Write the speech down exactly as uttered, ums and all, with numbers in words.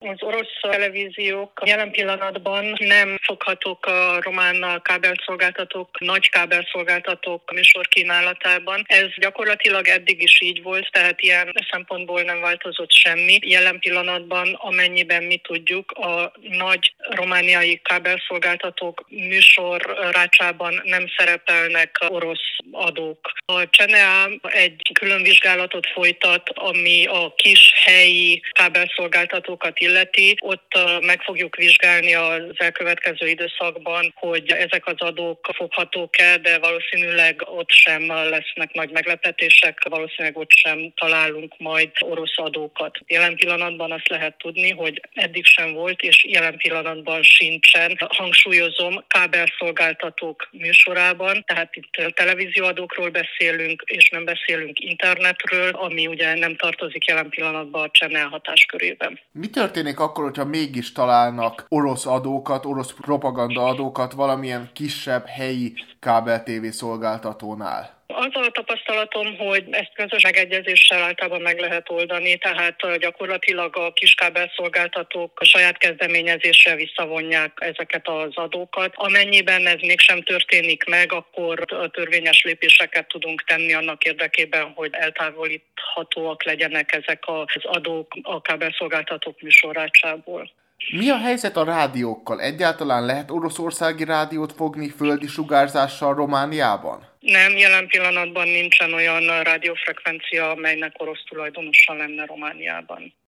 Az orosz televíziók jelen pillanatban nem foghatók a román kábelszolgáltatók, nagy kábelszolgáltatók műsorkínálatában. Ez gyakorlatilag eddig is így volt, tehát ilyen szempontból nem változott semmi. Jelen pillanatban, amennyiben mi tudjuk, a nagy romániai kábelszolgáltatók műsorrácsában nem szerepelnek orosz adók. A CNA egy külön vizsgálatot folytat, ami a kis helyi kábelszolgáltatókat illeti. Ott meg fogjuk vizsgálni az elkövetkező időszakban, hogy ezek az adók foghatók-e, de valószínűleg ott sem lesznek nagy meglepetések, valószínűleg ott sem találunk majd orosz adókat. Jelen pillanatban azt lehet tudni, hogy eddig sem volt, és jelen pillanatban sincsen. Hangsúlyozom, kábelszolgáltatók műsorában, tehát itt televízióadókról beszélünk, és nem beszélünk internetről, ami ugye nem tartozik jelen pillanatban a CNA hatáskörében. Mi történik akkor, hogyha mégis találnak orosz adókat, orosz propaganda adókat valamilyen kisebb helyi kábel-tévé szolgáltatónál? Az a tapasztalatom, hogy ezt közös megegyezéssel általában meg lehet oldani, tehát gyakorlatilag a kiskábelszolgáltatók a saját kezdeményezéssel visszavonják ezeket az adókat. Amennyiben ez mégsem történik meg, akkor törvényes lépéseket tudunk tenni annak érdekében, hogy eltávolíthatóak legyenek ezek az adók a kábelszolgáltatók műsorrácsából. Mi a helyzet a rádiókkal? Egyáltalán lehet oroszországi rádiót fogni földi sugárzással Romániában? Nem, jelen pillanatban nincsen olyan rádiófrekvencia, amelynek orosz tulajdonosa lenne Romániában.